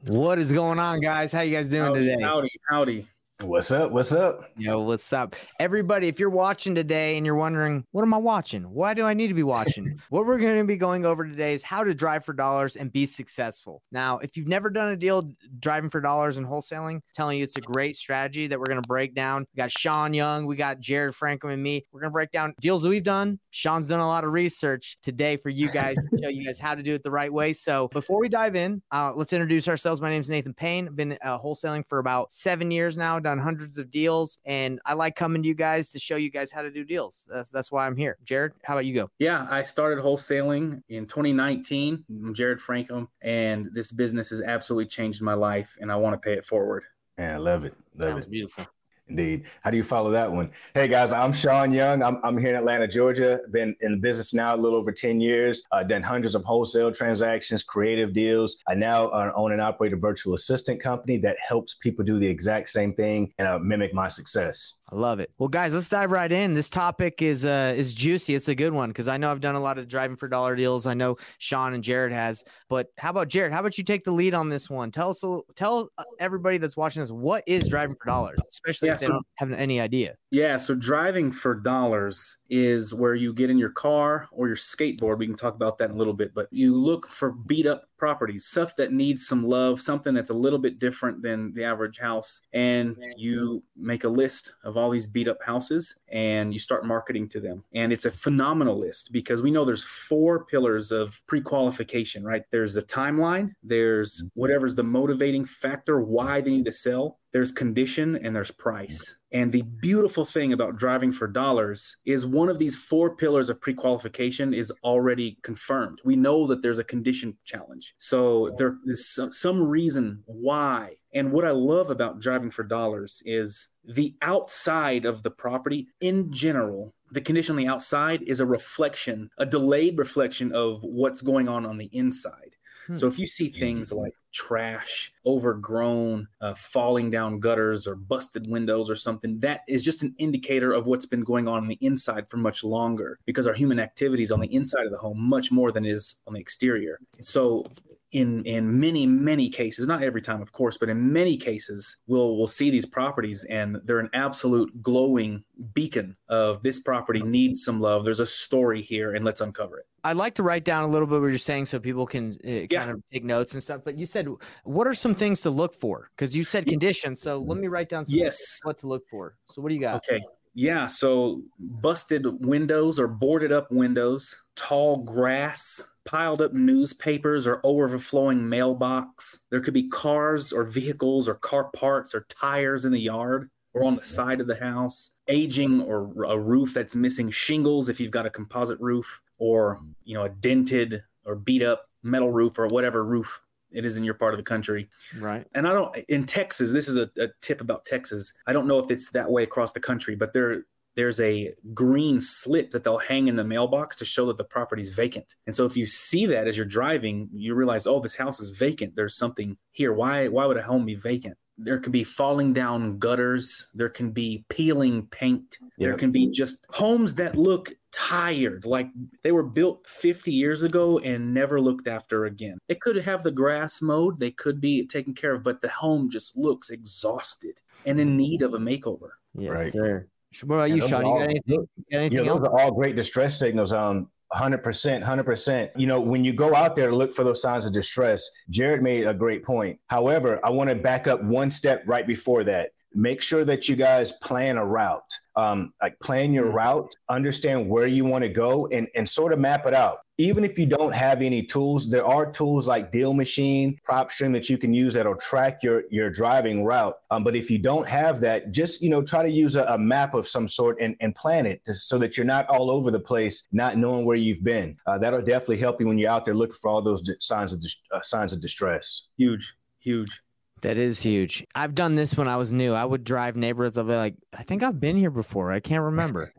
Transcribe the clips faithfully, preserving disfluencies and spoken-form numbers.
What is going on, guys? How you guys doing howdy, today? Howdy, howdy. What's up? What's up? Yo, what's up? Everybody, if you're watching today and you're wondering, what am I watching? Why do I need to be watching? What we're going to be going over today is how to drive for dollars and be successful. Now, if you've never done a deal driving for dollars and wholesaling, I'm telling you it's a great strategy that we're going to break down. We got Sean Young, we got Jared Franklin and me. We're going to break down deals that we've done. Sean's done a lot of research today for you guys to show you guys how to do it the right way. So before we dive in, uh, let's introduce ourselves. My name is Nathan Payne. I've been uh, wholesaling for about seven years now, done hundreds of deals, and I like coming to you guys to show you guys how to do deals. That's that's why I'm here. Jared, how about you go? Yeah, I started wholesaling in twenty nineteen. I'm Jared Franklin, and this business has absolutely changed my life, and I want to pay it forward. Yeah, I love it. Love Sounds it. beautiful. Indeed. How do you follow that one? Hey guys, I'm Sean Young. I'm, I'm here in Atlanta, Georgia. Been in the business now a little over ten years. Uh, done hundreds of wholesale transactions, creative deals. I now uh, own and operate a virtual assistant company that helps people do the exact same thing and uh, mimic my success. I love it. Well, guys, let's dive right in. This topic is uh, is juicy. It's a good one because I know I've done a lot of driving for dollar deals. I know Sean and Jared has. But how about Jared? How about you take the lead on this one? Tell us, a, tell everybody that's watching this, what is driving for dollars, especially Yeah, if they so- don't have any idea. Yeah, so driving for dollars is where you get in your car or your skateboard. We can talk about that in a little bit, but you look for beat up properties, stuff that needs some love, something that's a little bit different than the average house. And you make a list of all these beat up houses and you start marketing to them. And it's a phenomenal list because we know there's four pillars of pre-qualification, right? There's the timeline, there's whatever's the motivating factor, why they need to sell. There's condition and there's price. And the beautiful thing about driving for dollars is one of these four pillars of pre-qualification is already confirmed. We know that there's a condition challenge. So there is some, some reason why. And what I love about driving for dollars is the outside of the property in general. The condition on the outside is a reflection, a delayed reflection of what's going on on the inside. So if you see things like trash, overgrown, uh, falling down gutters or busted windows or something, that is just an indicator of what's been going on on the inside for much longer because our human activity is on the inside of the home much more than is on the exterior. So in in many, many cases, not every time, of course, but in many cases, we'll we'll see these properties and they're an absolute glowing beacon of this property needs some love. There's a story here and let's uncover it. I'd like to write down a little bit what you're saying so people can uh, kind Yeah. of take notes and stuff. But you said, what are some things to look for? Because you said conditions. So let me write down some Yes. what to look for. So what do you got? Okay. Yeah. So busted windows or boarded up windows, tall grass, piled up newspapers or overflowing mailbox. There could be cars or vehicles or car parts or tires in the yard or on the side of the house, aging or a roof that's missing shingles if you've got a composite roof, or, you know, a dented or beat up metal roof or whatever roof it is in your part of the country. Right. And I don't, in Texas, this is a, a tip about Texas. I don't know if it's that way across the country, but there, there's a green slip that they'll hang in the mailbox to show that the property's vacant. And so if you see that as you're driving, you realize, oh, this house is vacant. There's something here. Why, why would a home be vacant? There can be falling down gutters. There can be peeling paint. There Yep. can be just homes that look tired, like they were built fifty years ago and never looked after again. They could have the grass mowed. They could be taken care of, but the home just looks exhausted and in need of a makeover. Yes, Right. sir. What about And you, those Sean? are You all- got anything? You got anything Yeah, those else? are all great distress signals. Um, one hundred percent, one hundred percent. You know, when you go out there to look for those signs of distress, Jared made a great point. However, I want to back up one step right before that. Make sure that you guys plan a route. Um, like plan your route, understand where you want to go and, and sort of map it out. Even if you don't have any tools, there are tools like Deal Machine, PropStream that you can use that'll track your, your driving route. Um, but if you don't have that, just, you know, try to use a, a map of some sort and, and plan it to, so that you're not all over the place, not knowing where you've been. Uh, that'll definitely help you when you're out there looking for all those di- signs of dis- uh, signs of distress. Huge, huge. That is huge. I've done this when I was new. I would drive neighborhoods. I'll be like, I think I've been here before. I can't remember.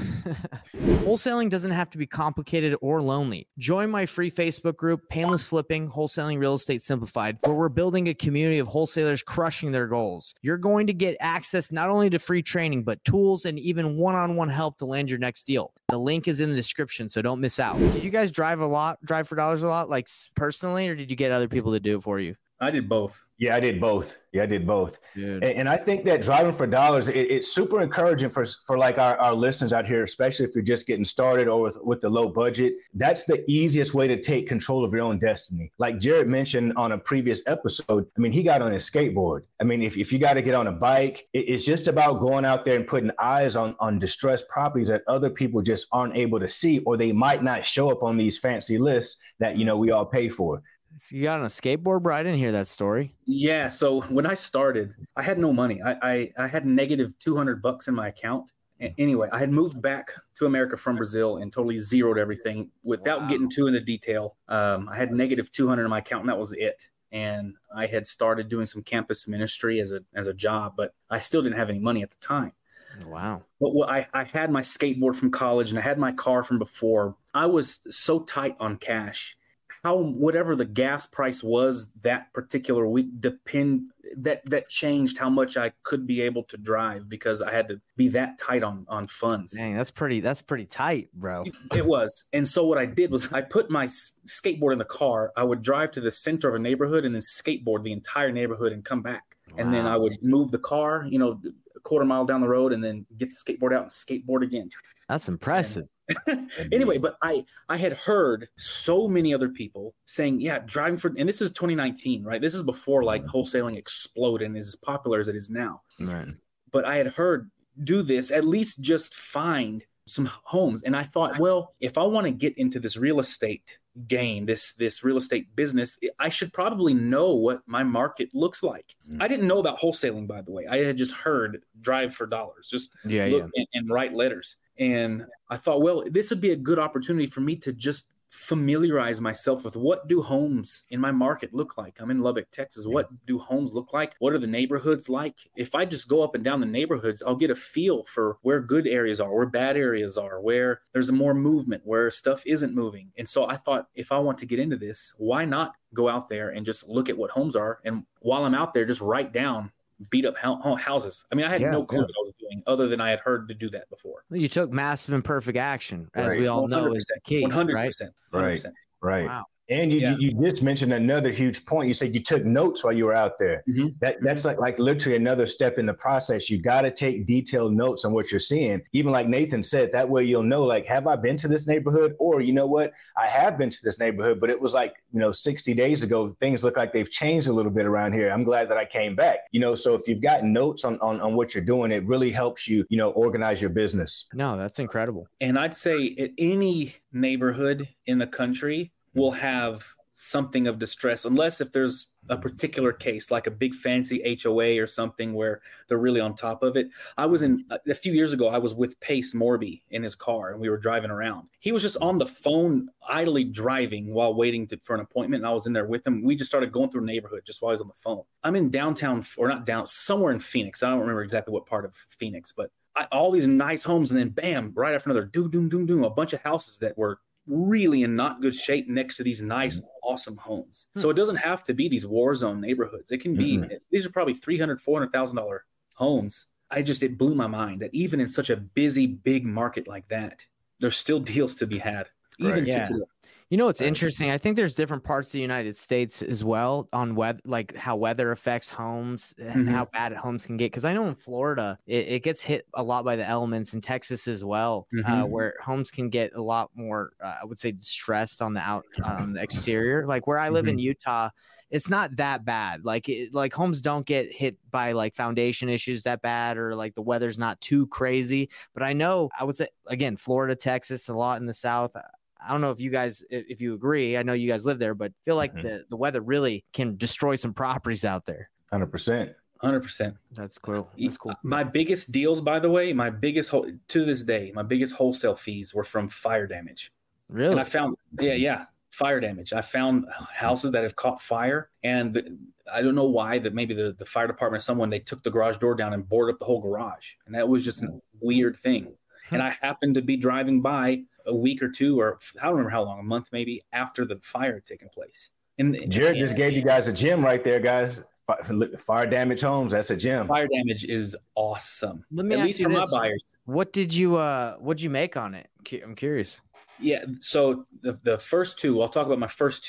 Wholesaling doesn't have to be complicated or lonely. Join my free Facebook group, Painless Flipping, Wholesaling Real Estate Simplified, where we're building a community of wholesalers crushing their goals. You're going to get access not only to free training, but tools and even one-on-one help to land your next deal. The link is in the description, so don't miss out. Did you guys drive a lot, drive for dollars a lot, like personally, or did you get other people to do it for you? I did both. Yeah, I did both. Yeah, I did both. Dude. And, and I think that driving for dollars, it, it's super encouraging for for like our, our listeners out here, especially if you're just getting started or with, with the low budget. That's the easiest way to take control of your own destiny. Like Jared mentioned on a previous episode, I mean, he got on his skateboard. I mean, if, if you got to get on a bike, it, it's just about going out there and putting eyes on, on distressed properties that other people just aren't able to see, or they might not show up on these fancy lists that, you know, we all pay for. So you got on a skateboard, bro? I didn't hear that story. Yeah. So when I started, I had no money. I I, I had negative two hundred bucks in my account. And anyway, I had moved back to America from Brazil and totally zeroed everything without Wow. getting too into detail. Um, I had negative two hundred in my account, and that was it. And I had started doing some campus ministry as a as a job, but I still didn't have any money at the time. Wow. But what I, I had my skateboard from college and I had my car from before. I was so tight on cash. How whatever the gas price was that particular week depend that that changed how much I could be able to drive, because I had to be that tight on on funds. Dang, that's pretty that's pretty tight, bro. It was. And so what I did was I put my s- skateboard in the car. I would drive to the center of a neighborhood and then skateboard the entire neighborhood and come back. And then Wow. I would move the car, you know, a quarter mile down the road and then get the skateboard out and skateboard again. That's impressive. Anyway, but I I had heard so many other people saying, yeah, driving for, and this is twenty nineteen, right? This is before like wholesaling exploded and is as popular as it is now. Right. But I had heard, do this, at least just find some homes. And I thought, well, if I want to get into this real estate game, this this real estate business, I should probably know what my market looks like. Mm. I didn't know about wholesaling, by the way. I had just heard drive for dollars, just Yeah, look yeah. and, and write letters. And I thought, well, this would be a good opportunity for me to just familiarize myself with what do homes in my market look like. I'm in Lubbock, Texas. What do homes look like? What are the neighborhoods like? If I just go up and down the neighborhoods, I'll get a feel for where good areas are, where bad areas are, where there's more movement, where stuff isn't moving. And so I thought, if I want to get into this, why not go out there and just look at what homes are? And while I'm out there, just write down beat up houses. I mean, I had Yeah, no clue yeah. what I was doing other than I had heard to do that before. Well, you took massive and perfect action, as Right. we all know is the key, one hundred right? percent. one hundred percent. Right. Wow. And you, Yeah. you you just mentioned another huge point. You said you took notes while you were out there. Mhm. That that's like like literally another step in the process. You got to take detailed notes on what you're seeing. Even like Nathan said, that way you'll know, like, have I been to this neighborhood? Or you know what, I have been to this neighborhood, but it was like, you know, sixty days ago. Things look like they've changed a little bit around here. I'm glad that I came back. You know, so if you've got notes on on, on what you're doing, it really helps you, you know, organize your business. No, that's incredible. And I'd say at any neighborhood in the country will have something of distress, unless if there's a particular case like a big fancy H O A or something where they're really on top of it. I was in a few years ago, I was with Pace Morby in his car and we were driving around. He was just on the phone, idly driving while waiting to, for an appointment. And I was in there with him. We just started going through a neighborhood just while I was on the phone. I'm in downtown, or not down, somewhere in Phoenix. I don't remember exactly what part of Phoenix, but I, all these nice homes. And then bam, right after another, doom, doom, doom, doom, a bunch of houses that were really in not good shape next to these nice, awesome homes. Hmm. So it doesn't have to be these war zone neighborhoods. It can be, Mhm. these are probably three hundred thousand dollars, four hundred thousand dollars homes. I just, it blew my mind that even in such a busy, big market like that, there's still deals to be had. Even Right. to Yeah. today. You know what's Right. interesting? I think there's different parts of the United States as well on weather, like how weather affects homes and Mhm. how bad homes can get. Because I know in Florida, it, it gets hit a lot by the elements. In Texas as well, uh, Mhm. where homes can get a lot more, uh, I would say, stressed on the out on the exterior. Like where I live in Utah, it's not that bad. Like it, like homes don't get hit by like foundation issues that bad, or like the weather's not too crazy. But I know I would say again, Florida, Texas, a lot in the South. I don't know if you guys, if you agree, I know you guys live there, but feel like Mhm. the, the weather really can destroy some properties out there. one hundred percent. one hundred percent. That's cool. That's cool. My biggest deals, by the way, my biggest, whole to this day, my biggest wholesale fees were from fire damage. Really? And I found, yeah, yeah, fire damage. I found houses that have caught fire, and the, I don't know why, that maybe the, the fire department, someone, they took the garage door down and boarded up the whole garage. And that was just a weird thing. And I happened to be driving by a week or two, or I don't remember how long, a month maybe, after the fire had taken place. And Jared and just gave you guys a gem right there, guys. Fi- Fire damage homes. That's a gem. fire damage is awesome. Let me At ask least you for this. my buyers. What did you, uh, what'd you make on it? Cu- I'm curious. Yeah. So the, the first two, I'll talk about my first two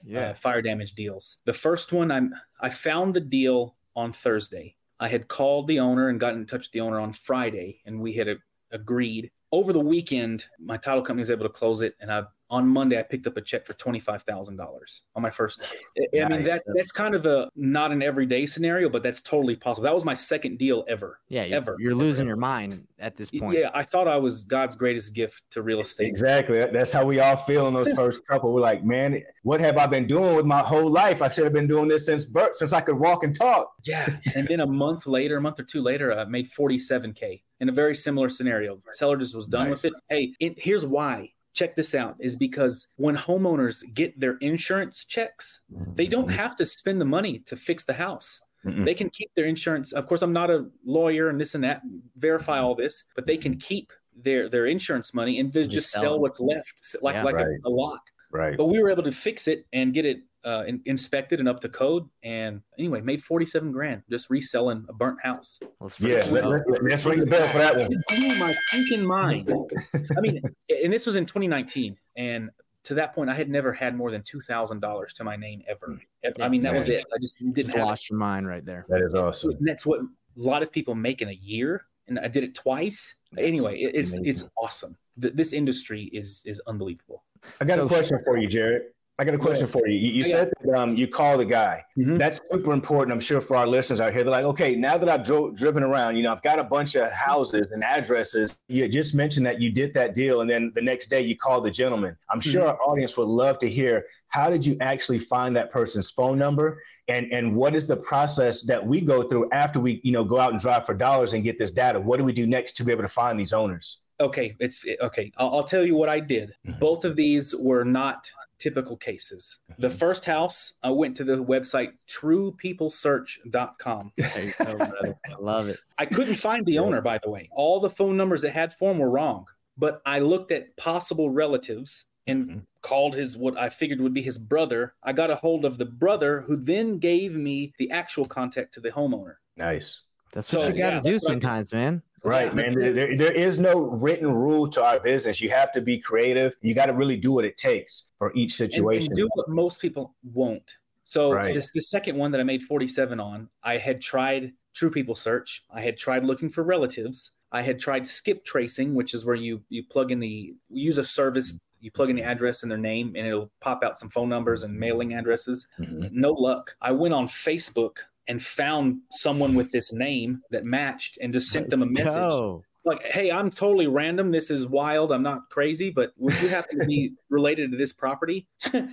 Yeah. uh, fire damage deals. The first one, I'm I found the deal on Thursday. I had called the owner and gotten in touch with the owner on Friday, and we had a, agreed. Over the weekend, my title company was able to close it, and I on Monday I picked up a check for twenty-five thousand dollars on my first. I, I mean that that's kind of a not an everyday scenario, but that's totally possible. That was my second deal ever. Yeah, you're, ever. You're losing ever. your mind at this point. Yeah, I thought I was God's greatest gift to real estate. Exactly. That's how we all feel in those first couple. We're like, man, what have I been doing with my whole life? I should have been doing this since birth, since I could walk and talk. Yeah, and then a month later, a month or two later, I made forty-seven K in a very similar scenario. Seller just was done Nice. with it. Hey, it, here's why. Check this out, is because when homeowners get their insurance checks, they don't have to spend the money to fix the house. Mm-mm. They can keep their insurance. Of course, I'm not a lawyer and this and that, verify all this, but they can keep their, their insurance money and just, just sell sell it. what's left, like, Yeah, like right. a, a lot. Right. But we were able to fix it and get it uh, in, inspected and up to code. And anyway, made forty-seven grand just reselling a burnt house. Let's Yeah, forget- let, let, let's ring the bell for that one. It blew my freaking mind. I mean, and this was in twenty nineteen. And to that point, I had never had more than two thousand dollars to my name ever. I mean, that was it. I just didn't just have lost your mind right there. That is awesome. And that's what a lot of people make in a year. And I did it twice. That's Anyway, it, it's amazing. it's awesome. Th- This industry is is unbelievable. I got So- a question for you, Jared. I got a question for you. You, you Yeah. said that um, you call the guy. Mhm. That's super important, I'm sure, for our listeners out here. They're like, okay, now that I've dro- driven around, you know, I've got a bunch of houses and addresses. You just mentioned that you did that deal, and then the next day you called the gentleman. I'm sure our audience would love to hear, how did you actually find that person's phone number? And and what is the process that we go through after we, you know, go out and drive for dollars and get this data? What do we do next to be able to find these owners? Okay, it's okay. I'll, I'll tell you what I did. Mhm. Both of these were not typical cases. The first house, I went to the website true people search dot com. There you go, brother. I love it. I couldn't find the owner, by the way. All the phone numbers it had for him were wrong. But I looked at possible relatives and Mhm. called his what I figured would be his brother. I got a hold of the brother, who then gave me the actual contact to the homeowner. Nice. That's what So, you got to yeah, do that's what I did. sometimes, man. Right, Yeah. man. There, there, there is no written rule to our business. You have to be creative. You got to really do what it takes for each And, situation. and do what most people won't. So Right. this the second one that I made forty-seven on, I had tried True People Search. I had tried looking for relatives. I had tried skip tracing, which is where you you plug in the use a service, you plug in the address and their name, and it'll pop out some phone numbers and mailing addresses. Mhm. No luck. I went on Facebook and found someone with this name that matched and just sent them a Let's message. go. Like, hey, I'm totally random. This is wild. I'm not crazy, but would you happen to be related to this property?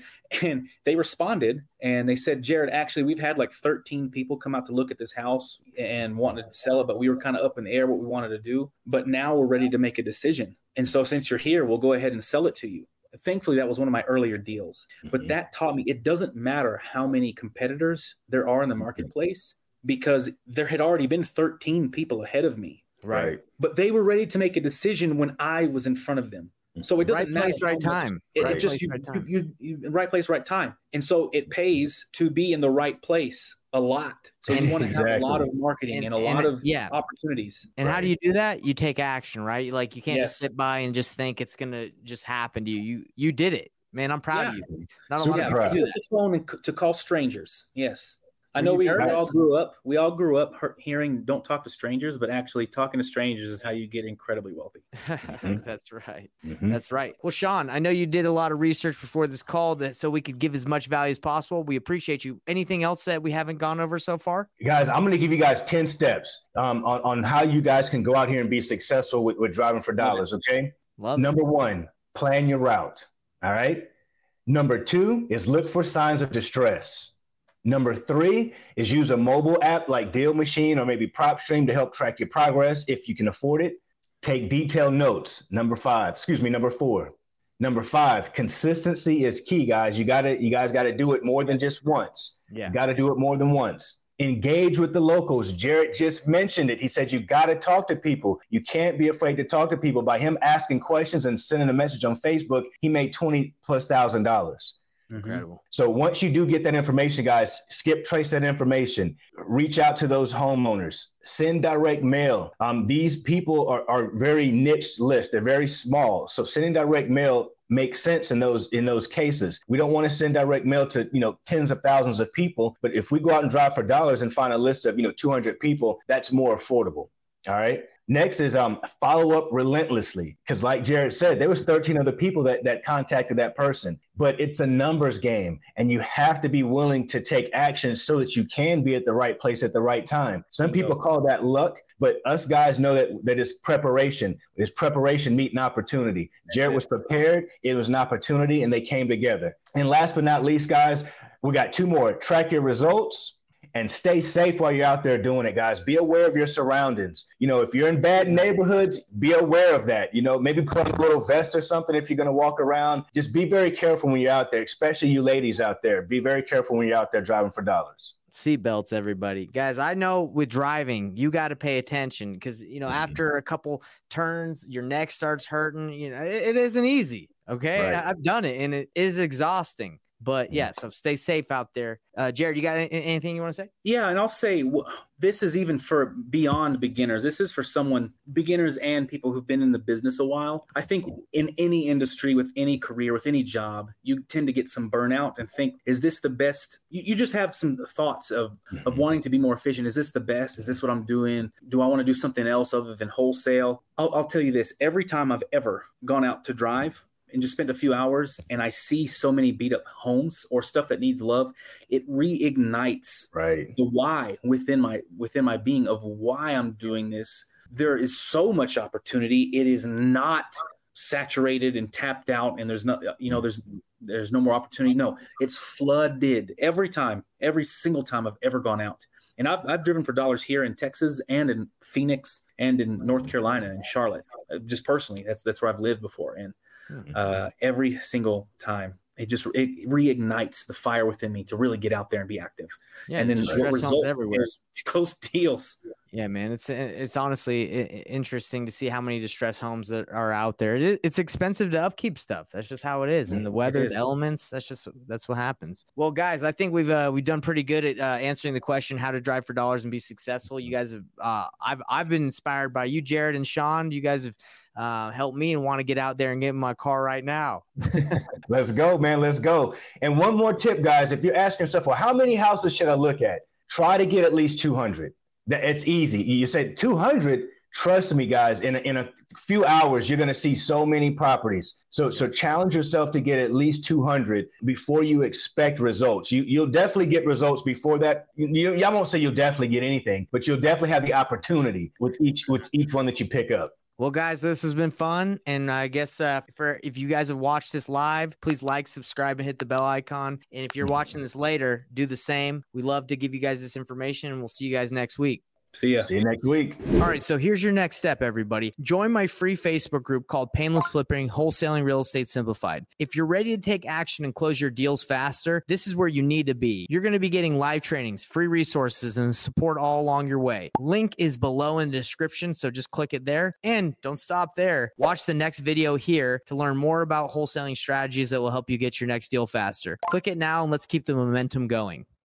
And they responded and they said, Jared, actually, we've had like thirteen people come out to look at this house and wanted to sell it, but we were kind of up in the air what we wanted to do. But now we're ready to make a decision. And so since you're here, we'll go ahead and sell it to you. Thankfully, that was one of my earlier deals. But Mhm. that taught me it doesn't matter how many competitors there are in the marketplace, because there had already been thirteen people ahead of me. Right. But they were ready to make a decision when I was in front of them. So it doesn't Right matter. place, right how much- time. It, it Right just place, you, right you, time. you, you right place, right time. And so it pays to be in the right place a lot. So you And- want to have a Exactly. lot of marketing and, And- a lot and- of yeah. opportunities. And how do you do that? You take action, right? Like you can't just Yes. sit by and just think it's gonna just happen to you. You you did it, man. I'm proud of Yeah. you. Not a Super lot Yeah, of proud. people do pick that. the phone and c- to call strangers. Yes. I Were know you we, we nervous? all grew up. We all grew up hear- hearing "Don't talk to strangers," but actually talking to strangers is how you get incredibly wealthy. That's right. Mhm. That's right. Well, Sean, I know you did a lot of research before this call that so we could give as much value as possible. We appreciate you. Anything else that we haven't gone over so far? Guys, I'm going to give you guys ten steps um, on, on how you guys can go out here and be successful with, with driving for dollars. Okay. Love it. Number one, plan your route. All right. Number two is look for signs of distress. Number three is use a mobile app like Deal Machine or maybe PropStream to help track your progress if you can afford it. Take detailed notes. Number five, excuse me, number four. Number five, consistency is key, guys. You gotta, you guys gotta do it more than just once. Yeah. You gotta do it more than once. Engage with the locals. Jared just mentioned it. He said you got to talk to people. You can't be afraid to talk to people. By him asking questions and sending a message on Facebook, he made twenty plus thousand dollars. Incredible. So once you do get that information, guys, skip trace that information. Reach out to those homeowners. Send direct mail. Um, these people are, are very niche list. They're very small. So sending direct mail make sense in those in those cases. We don't want to send direct mail to, you know, tens of thousands of people, but if we go out and drive for dollars and find a list of, you know, two hundred people, that's more affordable. All right. Next is um follow up relentlessly, because like Jared said, there was thirteen other people that that contacted that person, but it's a numbers game, and you have to be willing to take action so that you can be at the right place at the right time. Some people call that luck, but us guys know that that is preparation. It's preparation meeting opportunity. Jared was prepared. It was an opportunity, and they came together. And last but not least, guys, we got two more. Track your results. And stay safe while you're out there doing it, guys. Be aware of your surroundings. You know, if you're in bad neighborhoods, be aware of that. You know, maybe put on a little vest or something if you're going to walk around. Just be very careful when you're out there, especially you ladies out there. Be very careful when you're out there driving for dollars. Seatbelts, everybody. Guys, I know with driving, you got to pay attention because, you know, after a couple turns, your neck starts hurting. You know, it, it isn't easy. Okay. Right. I've done it and it is exhausting. But yeah, so stay safe out there. Uh, Jared, you got any, anything you want to say? Yeah, and I'll say w- this is even for beyond beginners. This is for someone, beginners and people who've been in the business a while. I think in any industry, with any career, with any job, you tend to get some burnout and think, is this the best? You, you just have some thoughts of, of wanting to be more efficient. Is this the best? Is this what I'm doing? Do I want to do something else other than wholesale? I'll, I'll tell you this. Every time I've ever gone out to drive, and just spent a few hours and I see so many beat up homes or stuff that needs love, it reignites right. the why within my within my being of why I'm doing this. There is so much opportunity. It is not saturated and tapped out and there's no, you know, there's there's no more opportunity. No, it's flooded every time, every single time I've ever gone out. And I've I've driven for dollars here in Texas and in Phoenix and in North Carolina and Charlotte. Just personally, that's that's where I've lived before. And Uh, every single time it just it reignites the fire within me to really get out there and be active. Yeah, and then what results everywhere. is close deals. Yeah, man, it's it's honestly interesting to see how many distress homes that are out there. It, it's expensive to upkeep stuff. That's just how it is. And the weather, the elements, that's just that's what happens. Well, guys, I think we've uh, we've done pretty good at uh, answering the question how to drive for dollars and be successful. You guys have uh, I've I've been inspired by you, Jared and Sean. You guys have uh, helped me and want to get out there and get in my car right now. Let's go, man. Let's go. And one more tip, guys. If you're asking yourself, well, how many houses should I look at? Try to get at least two hundred. It's easy. You said two hundred. Trust me, guys, in a, in a few hours, you're going to see so many properties. So so challenge yourself to get at least two hundred before you expect results. You, you'll definitely get results before that. You, y'all won't say you'll definitely get anything, but you'll definitely have the opportunity with each with each one that you pick up. Well, guys, this has been fun. And I guess uh, for if you guys have watched this live, please like, subscribe, and hit the bell icon. And if you're watching this later, do the same. We love to give you guys this information, and we'll see you guys next week. See ya. See you next week. All right, so here's your next step, everybody. Join my free Facebook group called Painless Flipping Wholesaling Real Estate Simplified. If you're ready to take action and close your deals faster, this is where you need to be. You're going to be getting live trainings, free resources, and support all along your way. Link is below in the description, so just click it there. And don't stop there. Watch the next video here to learn more about wholesaling strategies that will help you get your next deal faster. Click it now, and let's keep the momentum going.